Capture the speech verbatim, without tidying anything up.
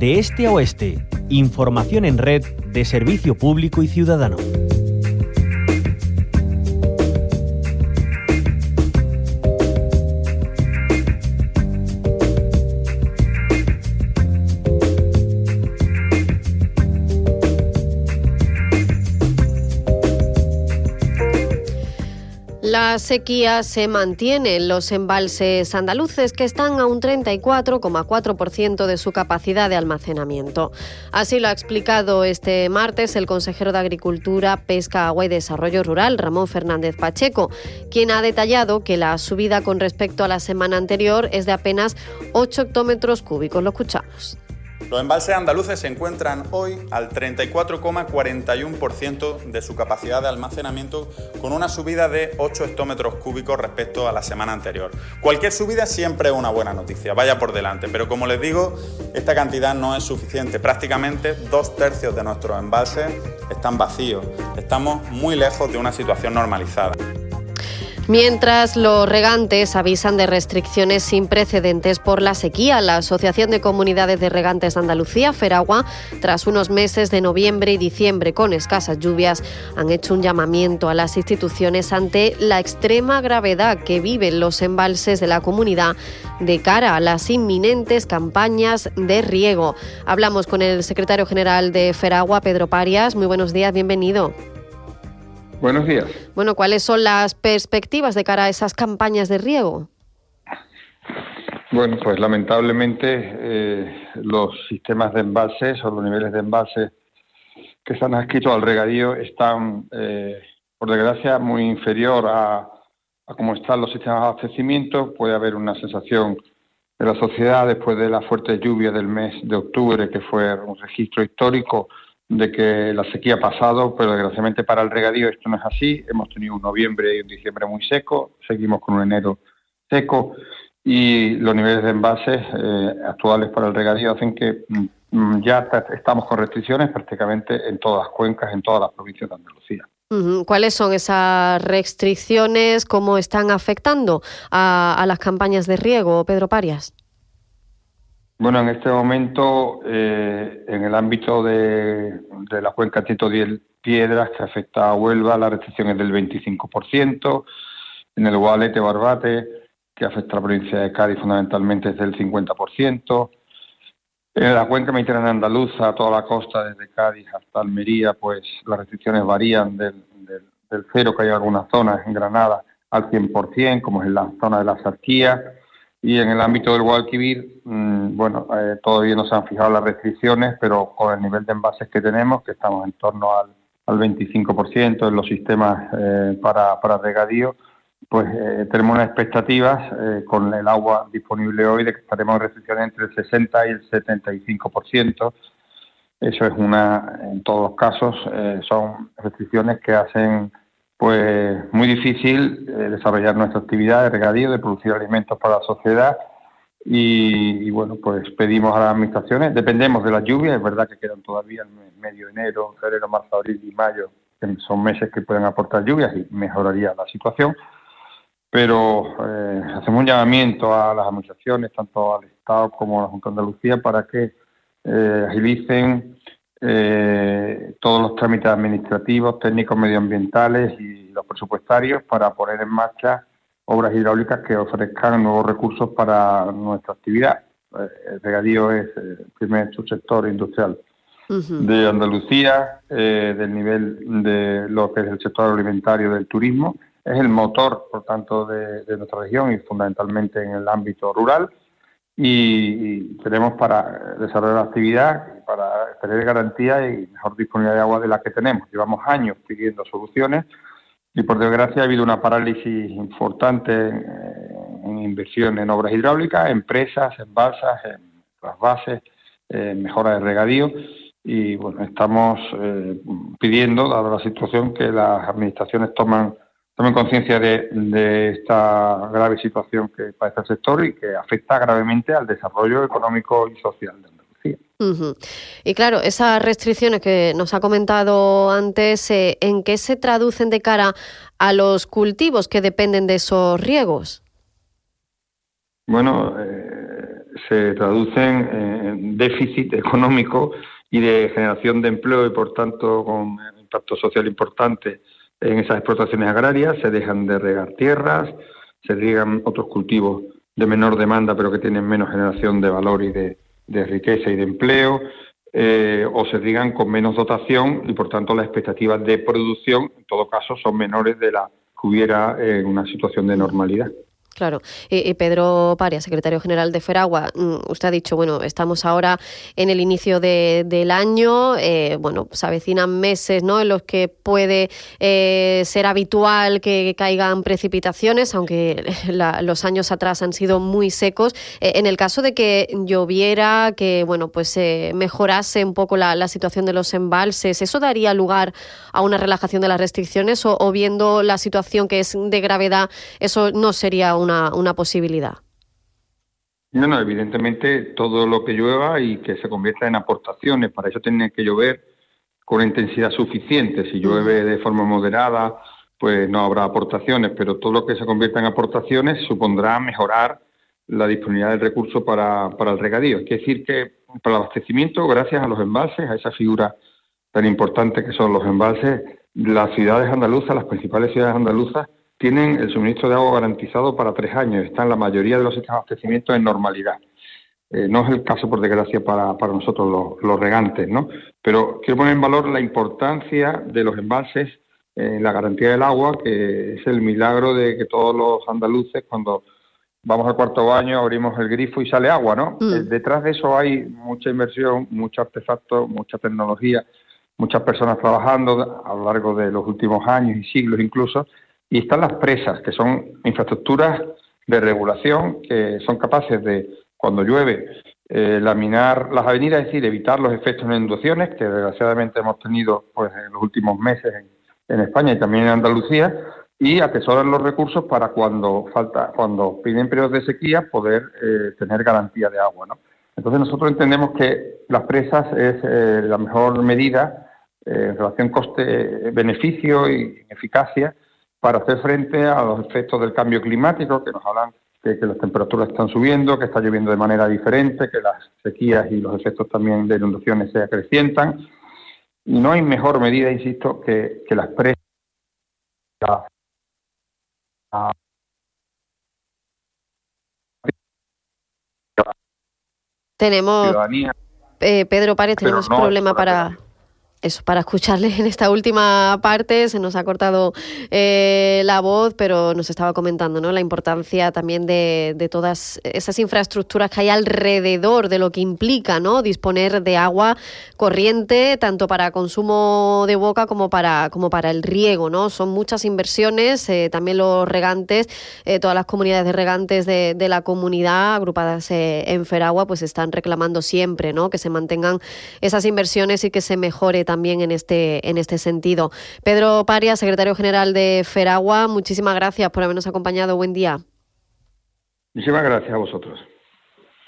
de este a oeste. Información en red de Servicio Público y Ciudadano. La sequía se mantiene en los embalses andaluces, que están a un treinta y cuatro coma cuatro por ciento de su capacidad de almacenamiento. Así lo ha explicado este martes el consejero de Agricultura, Pesca, Agua y Desarrollo Rural, Ramón Fernández Pacheco, quien ha detallado que la subida con respecto a la semana anterior es de apenas ocho hectómetros cúbicos. Lo escuchamos. Los embalses andaluces se encuentran hoy al treinta y cuatro coma cuarenta y uno por ciento de su capacidad de almacenamiento, con una subida de ocho hectómetros cúbicos respecto a la semana anterior. Cualquier subida siempre es una buena noticia, vaya por delante, pero como les digo, esta cantidad no es suficiente. Prácticamente dos tercios de nuestros embalses están vacíos. Estamos muy lejos de una situación normalizada. Mientras, los regantes avisan de restricciones sin precedentes por la sequía. La Asociación de Comunidades de Regantes de Andalucía, Feragua, tras unos meses de noviembre y diciembre con escasas lluvias, han hecho un llamamiento a las instituciones ante la extrema gravedad que viven los embalses de la comunidad de cara a las inminentes campañas de riego. Hablamos con el secretario general de Feragua, Pedro Parias. Muy buenos días, bienvenido. Buenos días. Bueno, ¿cuáles son las perspectivas de cara a esas campañas de riego? Bueno, pues lamentablemente eh, los sistemas de embalses o los niveles de embalses que están adscritos al regadío están, eh, por desgracia, muy inferior a, a cómo están los sistemas de abastecimiento. Puede haber una sensación de la sociedad después de la fuerte lluvia del mes de octubre, que fue un registro histórico, de que la sequía ha pasado, pero desgraciadamente para el regadío esto no es así. Hemos tenido un noviembre y un diciembre muy seco, seguimos con un enero seco y los niveles de embalses eh, actuales para el regadío hacen que mm, ya estamos con restricciones prácticamente en todas las cuencas, en todas las provincias de Andalucía. Uh-huh. ¿Cuáles son esas restricciones? ¿Cómo están afectando a, a las campañas de riego, Pedro Parias? Bueno, en este momento, eh, en el ámbito de, de la cuenca Tito diez Piedras, que afecta a Huelva, la restricción es del veinticinco por ciento. En el Guadalete Barbate, que afecta a la provincia de Cádiz, fundamentalmente es del cincuenta por ciento. En la cuenca mediterránea andaluza, toda la costa, desde Cádiz hasta Almería, pues las restricciones varían del, del, del cero, que hay algunas zonas en Granada, al cien por ciento, como es en la zona de la Sarquía. Y en el ámbito del Guadalquivir, mmm, bueno, eh, todavía no se han fijado las restricciones, pero con el nivel de envases que tenemos, que estamos en torno al, al veinticinco por ciento en los sistemas eh, para, para regadío, pues eh, tenemos unas expectativas eh, con el agua disponible hoy de que estaremos en restricciones entre el sesenta y el setenta y cinco por ciento. Eso es una, en todos los casos, eh, son restricciones que hacen pues muy difícil eh, desarrollar nuestra actividad de regadío, de producir alimentos para la sociedad y, y bueno, pues pedimos a las administraciones, dependemos de las lluvias, es verdad que quedan todavía el medio de enero, febrero, marzo, abril y mayo, que son meses que pueden aportar lluvias y mejoraría la situación, pero eh, hacemos un llamamiento a las administraciones, tanto al Estado como a la Junta de Andalucía, para que eh, agilicen Eh, todos los trámites administrativos, técnicos, medioambientales y los presupuestarios para poner en marcha obras hidráulicas que ofrezcan nuevos recursos para nuestra actividad. Eh, el regadío es el primer subsector industrial uh-huh. de Andalucía, eh, del nivel de lo que es el sector agroalimentario del turismo. Es el motor, por tanto, de, de nuestra región y fundamentalmente en el ámbito rural. Y tenemos para desarrollar la actividad, para tener garantía y mejor disponibilidad de agua de la que tenemos. Llevamos años pidiendo soluciones y por desgracia ha habido una parálisis importante en, en inversión en obras hidráulicas, empresas, en balsas, en las bases, en mejora de regadío y bueno, estamos eh, pidiendo, dada la situación, que las administraciones toman tomen conciencia de, de esta grave situación que padece el sector y que afecta gravemente al desarrollo económico y social de Andalucía. Uh-huh. Y claro, esas restricciones que nos ha comentado antes, eh, ¿en qué se traducen de cara a los cultivos que dependen de esos riegos? Bueno, eh, se traducen en déficit económico y de generación de empleo y, por tanto, con un impacto social importante en esas explotaciones agrarias. Se dejan de regar tierras, se riegan otros cultivos de menor demanda pero que tienen menos generación de valor y de, de riqueza y de empleo, eh, o se riegan con menos dotación y, por tanto, las expectativas de producción, en todo caso, son menores de las que hubiera en una situación de normalidad. Claro. Eh, eh, Pedro Parias, secretario general de FERAGUA, usted ha dicho, bueno, estamos ahora en el inicio de, del año, eh, bueno, se avecinan meses, ¿no?, en los que puede eh, ser habitual que caigan precipitaciones, aunque la, los años atrás han sido muy secos. Eh, en el caso de que lloviera, que, bueno, pues eh, mejorase un poco la, la situación de los embalses, ¿eso daría lugar a una relajación de las restricciones o, o viendo la situación que es de gravedad, eso no sería un Una, una posibilidad? No, no, evidentemente todo lo que llueva y que se convierta en aportaciones, para eso tiene que llover con intensidad suficiente. Si llueve de forma moderada, pues no habrá aportaciones, pero todo lo que se convierta en aportaciones supondrá mejorar la disponibilidad del recurso para, para el regadío. Es decir, que para el abastecimiento, gracias a los embalses, a esa figura tan importante que son los embalses, las ciudades andaluzas, las principales ciudades andaluzas, tienen el suministro de agua garantizado para tres años. Están la mayoría de los sistemas de abastecimiento en normalidad. Eh, no es el caso, por desgracia, para, para nosotros los, los regantes, ¿no? Pero quiero poner en valor la importancia de los embalses en la garantía del agua, que es el milagro de que todos los andaluces, cuando vamos al cuarto baño, abrimos el grifo y sale agua, ¿no? Mm. Eh, detrás de eso hay mucha inversión, mucho artefacto, mucha tecnología, muchas personas trabajando a lo largo de los últimos años y siglos incluso. Y están las presas, que son infraestructuras de regulación que son capaces de, cuando llueve, eh, laminar las avenidas, es decir, evitar los efectos de inundaciones que desgraciadamente hemos tenido pues en los últimos meses en, en España y también en Andalucía, y atesoran los recursos para cuando falta, cuando piden periodos de sequía, poder eh, tener garantía de agua, ¿no? Entonces nosotros entendemos que las presas es eh, la mejor medida eh, en relación coste-beneficio y eficacia para hacer frente a los efectos del cambio climático, que nos hablan de que las temperaturas están subiendo, que está lloviendo de manera diferente, que las sequías y los efectos también de inundaciones se acrecientan. Y no hay mejor medida, insisto, que, que las presas. Tenemos, eh, Pedro Párez, tenemos no problema para... Eso, para escucharle en esta última parte, se nos ha cortado eh, la voz, pero nos estaba comentando, ¿no?, la importancia también de, de todas esas infraestructuras que hay alrededor de lo que implica, ¿no?, disponer de agua corriente, tanto para consumo de boca como para, como para el riego, ¿no? Son muchas inversiones, eh, también los regantes, eh, todas las comunidades de regantes de, de la comunidad agrupadas eh, en FERAGUA, pues están reclamando siempre, ¿no?, que se mantengan esas inversiones y que se mejore también también en este, en este sentido. Pedro Parias, secretario general de FERAGUA, muchísimas gracias por habernos acompañado. Buen día. Muchísimas gracias a vosotros.